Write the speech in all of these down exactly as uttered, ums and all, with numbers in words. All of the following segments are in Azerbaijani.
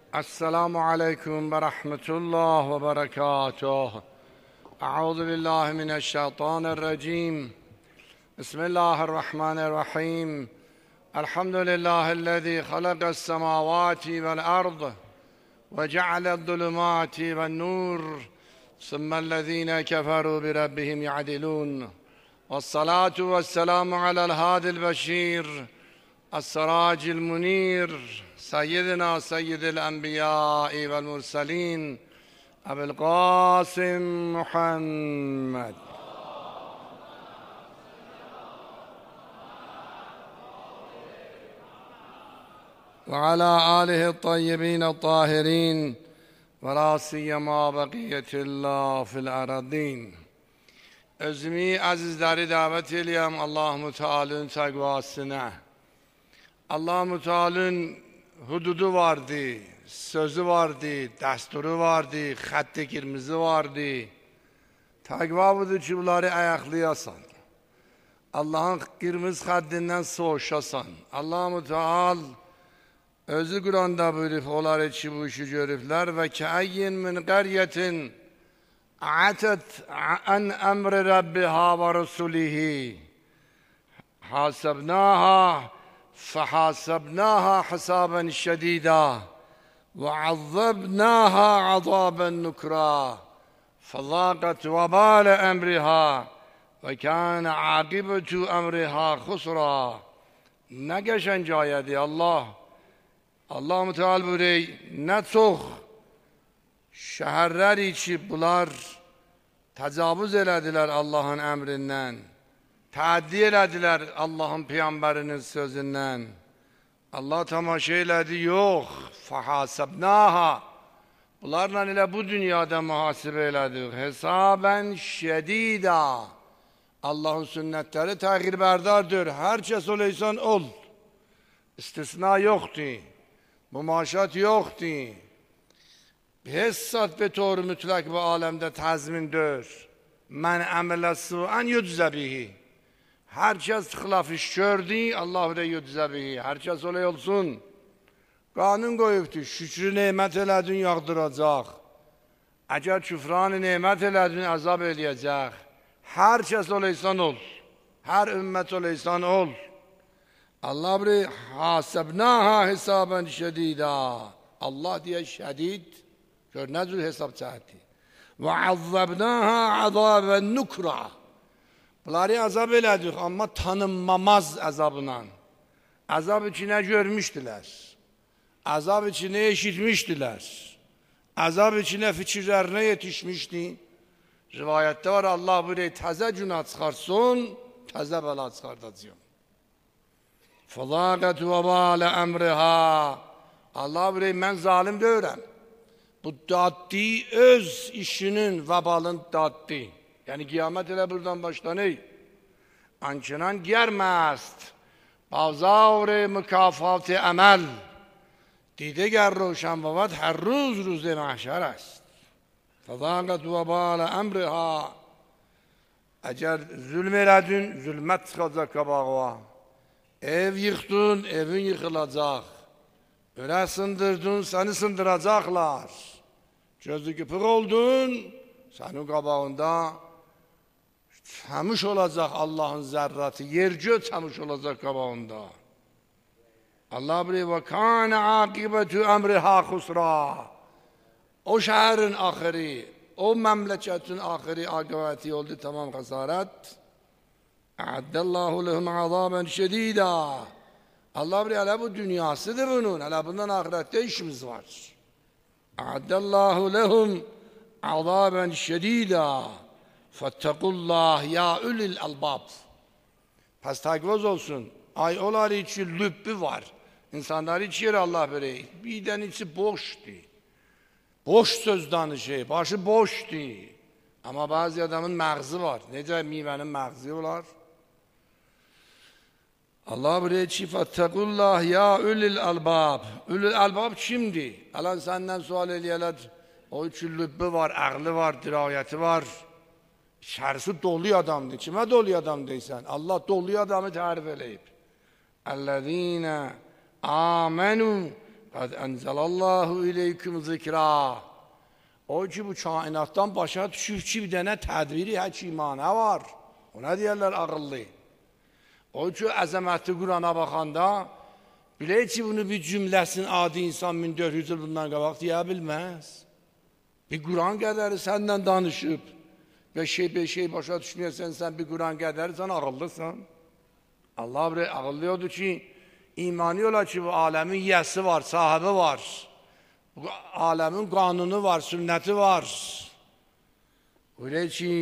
السلام عليكم ورحمة الله وبركاته. أعوذ بالله من الشيطان الرجيم. بسم الله الرحمن الرحيم. الحمد لله الذي خلق السماوات والأرض وجعل الظلمات والنور ثم الذين كفروا بربهم يعدلون، والصلاة والسلام على الهادي البشير السراج المنير سيدنا سيد الأنبياء والمرسلين أبي القاسم محمد وعلى آله الطيبين الطاهرين ولا سيما بقية الله في الأرضين. Özümü azizleri davet edeyim Allah-u Teala'nın takvasına. Allah-u Teala'nın hududu vardı, sözü vardı, desturu vardı, xətti kırmızı vardı. Takva budur ki bunları ayaklayasan. Allah'ın kırmızı xəddindən soğuşasan. Allah-u Teala özü Kur'an'da buyurup onları ki bu işi görüpler ve ke'ayyin min qaryatin atet an emri rabbiha ve rasulihi hasabnaha فحاسبناها حسابا شديدا وعذبناها عذابا نكرا فذاقت وبال أمرها وكان عاقبة أمرها خسرا. Ne geçen ayeti Allah Allah-u Teala buyuruyor, ne çok şehirler içi bunlar tecavüz elediler Allah'ın emrinden. Təaddi elədilər Allah'ın Peyğəmbərinin sözündən. Allah tamaşa elədi, yox. Fəhasəbnaha. Bunlarla elə bu dünyada mühasibə elədik. Hesabən şədidə. Allah'ın sünnətləri təğyirberdardır. Hər kəs oleysan ol. İstisna yoxdur. Mümaşat yoxdur. Hessat be doğru mütləq və aləmdə təzmindir. Mən əmələ su'an yüczə bihi. Herkes xilaf iş gördü, Allah da yüdzəbihi. Herkes olay olsun. Kanun koyubdu, şükrü nimet elədin, yağdıracaq. Əgər küfranı nimet elədin, azab eləyəcək. Herkes olaysan ol. Her ümmet olaysan ol. Allah bir hasebnaha hesaben şedida. Allah diye şedid. Gör ne cür hesap çəkdi. Ve azzabnaha azaben nukra. Bunları azab elədik ama tanınmamaz azabla. Azab içine görmüşdülər. Azab içine eşitmişdülər. Azab içine fikirlerine yetişmişdi. Rivayette var Allah buraya təzə günah çıxarsın, təzə bəla çıxardacaq. Fəlaqət və balə əmriha. Allah buraya mən zalim deyirəm. Bu daddi öz işinin vəbalın daddi. Yani kıyamet ile buradan başlanıyor. Ançınan germest. Bazavre mükafat-ı emel. Dide ger roşan babat her roz roz mahşer است. Fazâgat ve bâle emriha. Eğer zulmeledin, zulmet çıkacak kabağa. Ev yıktın, evin yıkılacak. Öyle sındırdın, seni sındıracaklar. Gözü kıpır oldun, senin kabağında təmiş olacaq Allah'ın zərratı, yer gök təmiş olacaq qabağında. Allah bilir və kânə aqibətü əmriha xusra. O şəhərin axırı, o məmləkətin axırı aqibəti oldu, tamam xəsarət. Əəddəllahu lehum azabən şedidə. Allah bilir, hələ bu dünyasıdır bunun, hələ bundan ahirətdə işimiz var. Əəddəllahu lehum azabən şedidə. Fettekullah ya ulil albab. Pes takvaz olsun. Ay olar içi lübbü var. İnsanlar içi Allah böyle. Birden içi boştu. Boş söz danışı. Başı boştu. Ama bazı adamın mağzı var. Nece meyvenin mağzı olar? Allah buraya içi fettekullah ya ulil albab. Ulil albab kimdi? Alan senden sual ediyorlar. O içi lübbü var, aklı var, dirayeti var. İçerisi dolu adamdı. Kime dolu adam deysen? Allah dolu adamı tarif eləyib. اَلَّذ۪ينَ آمَنُوا Qad enzelallahu ileyküm zikra. O ki bu kainatdan başa düşür ki bir dənə tədbiri həkimane var. Ona deyərlər ağıllı. O ki əzəmətli Qurana baxanda bilək ki bunu bir cümləsin adi insan min dörd yüz il bundan qabaq deyə bilməz. Bir Quran qədəri səndən danışıb. Beş şey beş şey başa düşməyəsən sən bir Quran qədəri sən ağıllısın. Allah bir ağıllı odur ki imani ola ki bu aləmin yəsi var, sahibi var. Bu aləmin qanunu var, sünnəti var. Öyle ki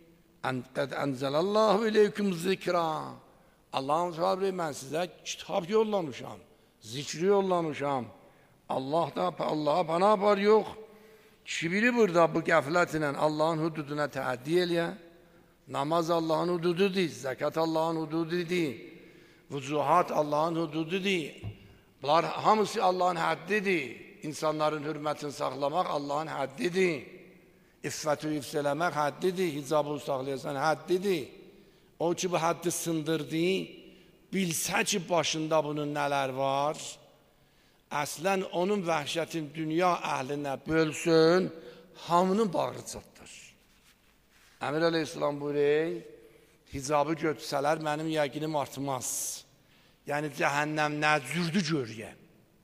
qad enzelallahu ileyküm zikra. Allah'ın sahibi mən sizə kitab yollamışam, zikri yollamışam. Allah da Allah'a bana var yok. Kibiri burada bu qəflət ilə Allah'ın hududuna təaddi eləyə. Namaz Allah'ın hudududur, zekat Allah'ın hudududur, vücuhat Allah'ın hudududur. Bunlar hamısı Allah'ın həddidir. İnsanların hürmətini saxlamaq Allah'ın həddidir. İffəti yüksələmək həddidir, hicabı saxlayasan həddidir. O ki bu həddi sındırdı, bilsə ki başında bunun nələr var, əslən onun vəhşətin dünya əhlinə bölsün, hamının bağrı çatdır. Əmir Aleyhisselam buyuruyor, hicabı götürsələr mənim yəqinim artmaz. Yəni cəhənnəm nə cürdü görüyəm,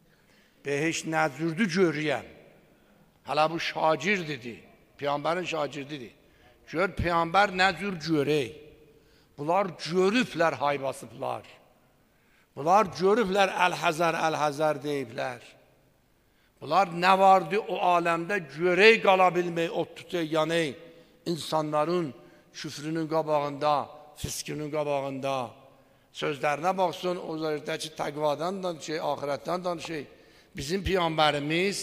behiş nə cürdü görüyəm. Hələ bu şagirdidir, Peyğəmbərin şagirdidir. Gör Peyğəmbər nə cür görək. Bunlar görüblər hay basıblar. Bunlar görüblər əl-həzər, əl-həzər deyiblər. Bunlar nə vardı o aləmdə görək qala bilmək, o tutay yanay insanların küfrünün qabağında, fiskinin qabağında. Sözlərinə baxsın, o zərdəki təqvadan danışır, ahirətdən danışır. Bizim Peyğəmbərimiz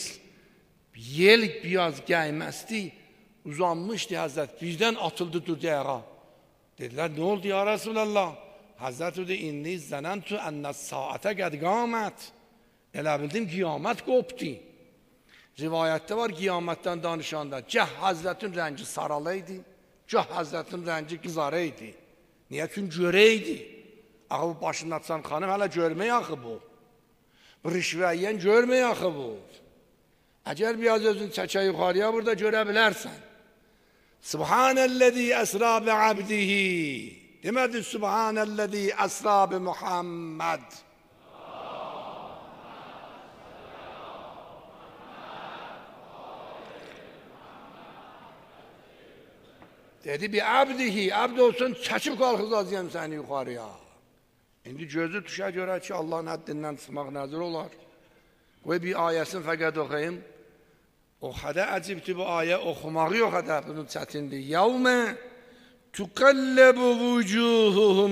yel biraz gəyməzdi, uzanmışdı Həzrət, birdən atıldı durdu ayağa. Dedilər, nə oldu ya Resulallah? Həzrət dedi, inni zənəntu ənə saatə qəd qamət. Elə bildim, qiyamət qopdu. Rivayətdə var, qiyamətdən danışanda, gəh Həzrətin rəngi saralıydı, gəh Həzrətin rəngi qızarıydı. Niyə? Çünki görəydi. Axı bu başını açan xanım hələ görmək axı bu. Bu rişvəyyən görmək axı bu. Əgər biraz özün çəkə yuxarıya burada görə bilərsən. Subhanəl-ləzi əsra bi-abdihi. Demədi Subhanəl-ləzi əsra bi-Muhammed. Dedi bi-abdihi. Abd olsun çəkib qalxızacağım səni yuxarıya. İndi gözü tuşa görə ki Allahın həddindən çıxmaq nəzir olar. Qoy bir ayəsini fəqət oxuyayım. O qədər əcibdir bu ayə, oxumağı yox qədər bunun çətindir. Yəvmə tuqalləbu vücuhuhum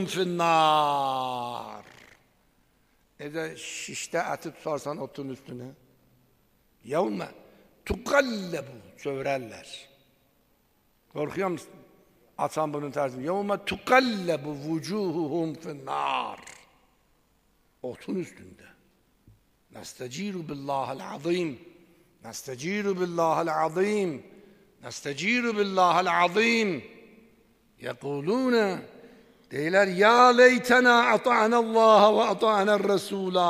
finnar. Necə şişdə əti tutarsan otun üstünə. Yəvmə tuqalləbu, çövrərlər. Qorxuyor musun? Açan bunun tərzini. Yəvmə tuqalləbu vücuhuhum finnar. Otun üstündə. Nəstəciru billahil-azim. Nəstəciru billahil-azim. Nəstəciru billahil-azim. Yəqulunə. Deyilər, ya leytənə ata'nəllaha və ata'nər-rəsula.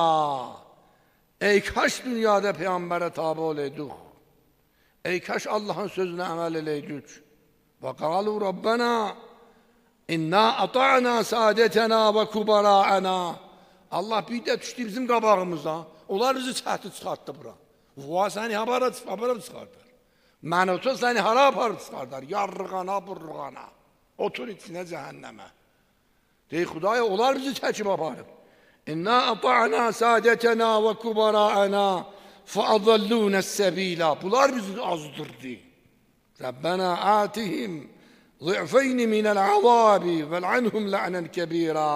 Ey kaş dünyada Peyğəmbərə tabi olaydık. Ey kaş Allah'ın sözünə əməl eləydik. Və qalu Rabbena inna ata'na saadetena və kubara'ana. Allah bir də düşdü bizim qabağımıza. Onlar bizi çəhti çıxartdı bura. Va səni hara çıxardar. Mənota səni hara aparıb çıxardar. Yarrığana, burruğana. Otur içinə cəhənnəmə. Deyir, Xudaya, onlar bizi çəkib aparıb. İnna ata'na saadetena və kubara'ana fəadallunəs səbila. Bunlar bizi azdırdı. Rabbena atihim ضِعْفَيْنِ مِنَ الْعَذَابِ وَالْعَنْهُمْ لَعْنًا كَبِيرًا.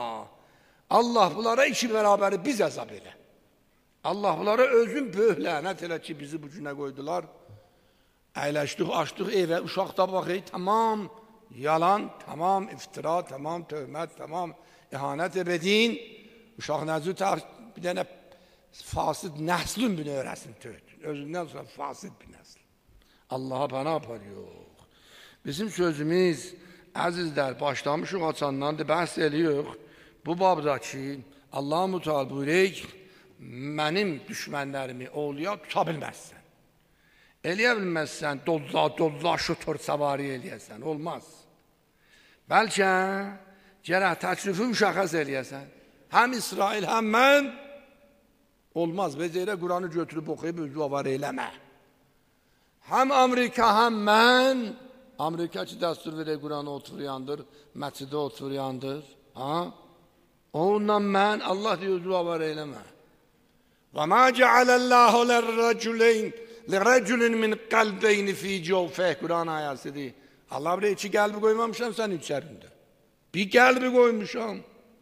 Allah bunlara iki bərabəri biz əzab elə. Allah bunlara özün böyük lənət elə ki, bizi bu günə qoydular. Əyləşdik, açdıq evə, uşaqda baxıyıq, tamam yalan, tamam iftira, tamam tövmət, tamam ihanət ebedin. Uşaq nəzü bir dənə fasid nəslün bini öyrəsin töhdün. Özündən sonra fasid bir nəsl. Allaha pənah apar yox. Bizim sözümüz, əzizlər, başlamışıq açandan da bəhs edirik. Bu babdakı Allah-u Teala buyuruyor, mənim düşmənlərimi oğluya tuta bilməzsən. Eləyə bilməzsən, dolla, dolla, şutur, savari eləyəsən, olmaz. Bəlkə gərək təklifi müşəxəs eləyəsən. Həm İsrail, həm mən, olmaz. Bezəyirə Quranı götürüb oxuyub, özü avar eləmə. Həm Amerika, həm mən, Amerika ki, dəstur verək Quranı oturuyandır, məscidə oturuyandır. Ha? Onunla mən, Allah deyir, özü avar eləmə. وَمَا جَعَلَ اللّٰهُ لِرَّجُلَيْنِ لِرَجُلٍ مِنْ قَلْبَيْنِ ف۪ي جَوْفَهِ Kur'an ayəsidir. Allah buraya iki qəlbi qoymamışam sənin içərində. Bir qəlbi qoymuşam.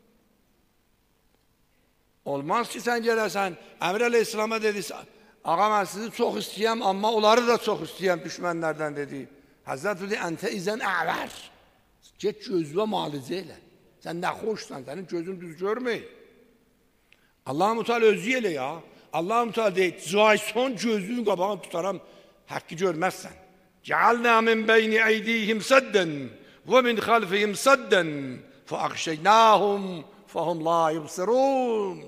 Olmaz ki, sən gələsən, Əmir Əleyhisselam'a dedi, ağa mən sizi çox istəyəm, amma onları da çox istəyəm düşmənlərdən dedi. Həzrət dedi, əntə izən əvər. Get gözüvə malicə elə. Sən nə xoşsan, sənin gözün düz görməyir. Allah-u Teala özü elə ya. Allah-u Teala deyir, cayson gözünün qabağını tutaram, haqqı görməzsən. Cealna min beyni eydihim sadden ve min halfihim sadden fe akşeynahum fehum la yubsirun.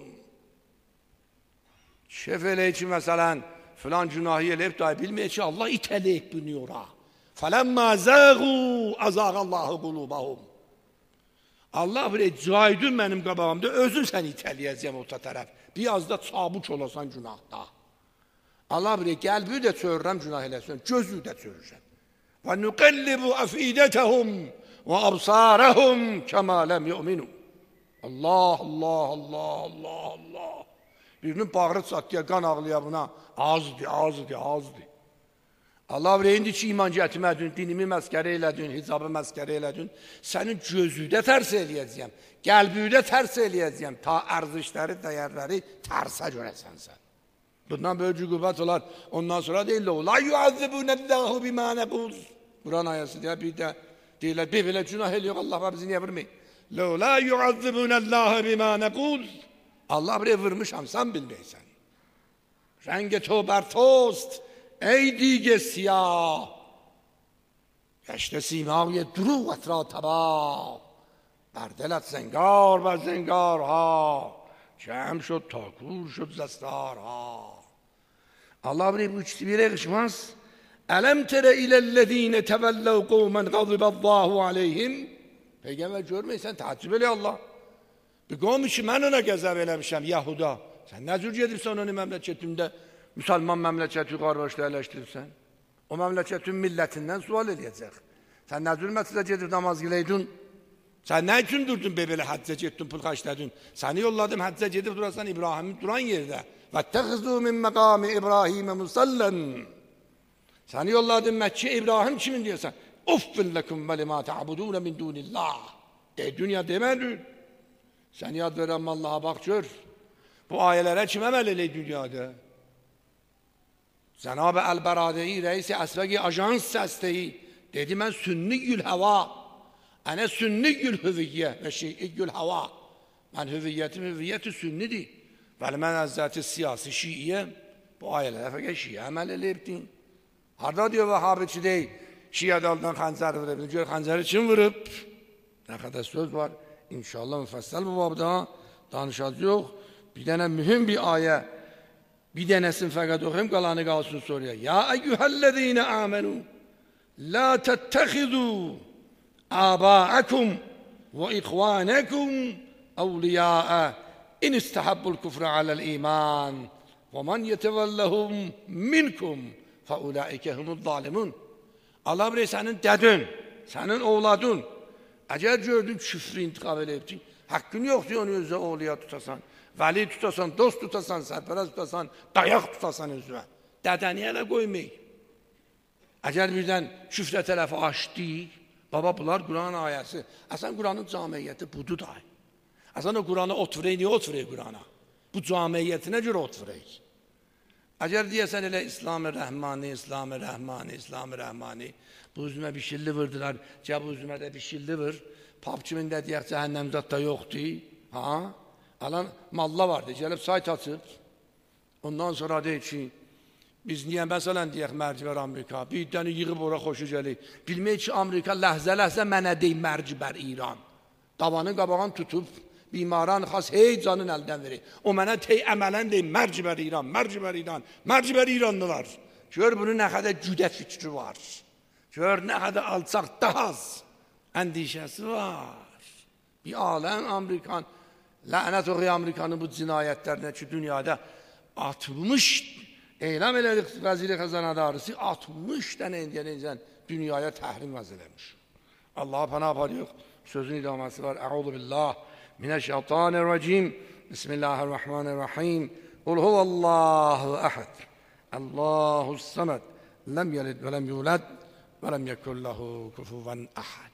Şef eləyir ki, məsələn, filan günahı eləyib dahi bilməyir ki, Allah itələyib bunu ora. Fələmmə zəğu əzəğəllahu qulubahum. Allah bir caydın mənim qabağımda, özün sən itələyəcəm o tərəf. Biraz da çabuç olasan günahda. Allah bir qəlbi də çörürəm günah eləsin, gözü də çörürəm. Və nüqəllibu əfidətəhum və absarəhum kəmə ləm yu'minu. Allah, Allah, Allah, Allah, Allah. Birinin bağrı çatdıya, qan ağlıya buna, azdır, azdır, azdır. Allah bir indi ki, iman gətirmədin, dinimi məskərə elədin, hicabı məskərə elədin, sənin gözüdə tərs eləyəcəyəm, qəlbüdə tərs eləyəcəyəm, ta ərzişləri, dəyərləri tərsə görəsən sən. Bundan böyük qüvvət olar, ondan sonra deyirlər, la yuəzzibunəllahu bimə nəqul. Quran ayəsi deyir, bir də deyirlər, bir belə günah eləyək, Allah bizi niyə vurmayın? La yuəzzibunəllahu bimə nəqul. Allah bir vurmuşam, sən bilməysən. Rəngə tövbər tost. ای دیگ سیاه گشته سیمای دروغت را تباه بر دلت زنگار و زنگارها جمع شد تا کور شد زستارها. Allah buraya bu üçlü bir yakışmaz. Elem tere ilellezine tevellev kavmen gaziballahu aleyhim. Peygamber görmeysen tacip ele Allah. Bir kavm için ben ona gazap eləmişəm Yahuda. Sen ne cür gedibsən onu memleketinde Müslüman məmləkəti qardaşla eləşdirirsən, o məmləkətin millətindən sual eləyəcək. Sən nə zülmətlə gedib namaz qıleydin? Sən nə üçün durdun belə həccə getdin, pul xərclədin? Səni yolladım həccə gedib durasan İbrahimin duran yerdə. وَاتَّخِذُوا مِنْ مَقَامِ إِبْرَاهِيمَ مُسَلًّا Səni yolladım Məkkə İbrahim kimin deyirsən? اُفِّنْ لَكُمْ وَلِمَا تَعْبُدُونَ مِنْ دُونِ اللّٰهِ De dünya demədin. Sən yad verəm Allah'a bak gör. Bu ayələrə kim əməl eləyir dünyada? Cenab-ı El-Beradei, reis-i Esvegi Ajans səstəyi, dedi mən sünniyül hava, ənə sünniyül hüviyyə və şiiyyül hava. Mən hüviyyətim, hüviyyəti sünnidir. Vəli mən əzzəti siyasi şiiyyə, bu ayələrə fəqə şiiyyə əməl eləyibdin. Harada diyor Vəhabiçi deyil, şiiyyə daldan xəncər vurub, gör xəncəri kim vurub? Nə qədər söz var, inşallah müfəssəl bu babda danışacaq. Bir dənə mühüm bir ayə, bir dənəsin fəqət oxuyum, qalanı qalsın soruya. Ya eyyühəllezine amenu, la təttəxidu aba'akum və ikhvanakum evliya'a in istahabbul kufra alel iman və man yetevellehum minkum fa ulaike humuz zalimun. Allah bir sənin dədin, sənin oğladın, əgər gördün küfrü intiqab eləyibdin, haqqın yoxdur onu özə oğluya tutasan. Vəli tutasan, dost tutasan, sərpərəz tutasan, dayaq tutasan özünə. Dədəni elə qoymayın. Əgər birdən küfrə tərəfi açdı, baba bunlar Quran ayəsi. Əsən Quranın camiyyəti budur da. Əsən o Qurana ot verək, niyə ot verək Qurana? Bu camiyyətinə görə ot verək. Əgər deyəsən elə İslam-ı Rəhmani, İslam-ı Rəhmani, İslam-ı Rəhmani, bu üzümə bir şilli vırdılar, cəb üzümə də bir şilli vır, pap kimin də deyək cəhənnəmzat da yoxdur, ha? Alan malla vardı, gəlib sayt açıb, ondan sonra deyir ki, biz niyə məsələn deyək mərcibər Amerika, bir dəni yığıb ora xoşu gəlir, bilmək ki, Amerika ləhzə-ləhzə mənə deyil mərcibər İran, davanın qabağını tutub, بیماران خواست هی canın əldən verir. O mənə tey əmələn deyir, mərc bər İran, mərc bər İran, mərc bər İranlılar. Gör bunun nə qədər güdə fikri var. Gör nə qədər alçaq, daha az əndişəsi var. Bir aləm Amerikan, lənət oxuya Amerikanın bu cinayətlərinə ki, dünyada altmış, eyləm elədik vəziri xəzanadarısı, altmış dənə indiyən dünyaya təhrim vəzirləmiş. Allah'a pənah aparıyor. Sözün idaməsi var. Əuzu billah mineşşeytanirracim. Bismillahirrahmanirrahim. Kul huvallahu ehad. Allahus samed. Lem yelid ve lem yulad ve lem yekun lehu kufuven ahad.